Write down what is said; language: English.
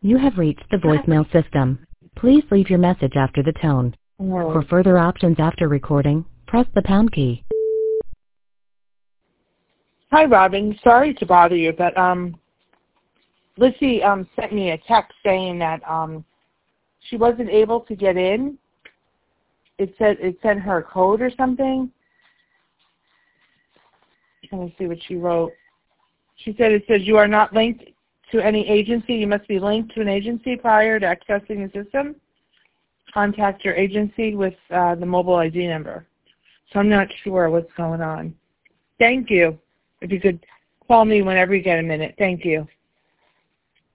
You have reached the voicemail system. Please leave your message after the tone. For further options after recording, press the pound key. Hi, Robin. Sorry to bother you, but Lissy sent me a text saying that she wasn't able to get in. It sent her a code or something. Let me see what she wrote. She said it says you are not linked to any agency. You must be linked to an agency prior to accessing the system. Contact your agency with the mobile ID number. So I'm not sure what's going on. Thank you. If you could call me whenever you get a minute. Thank you.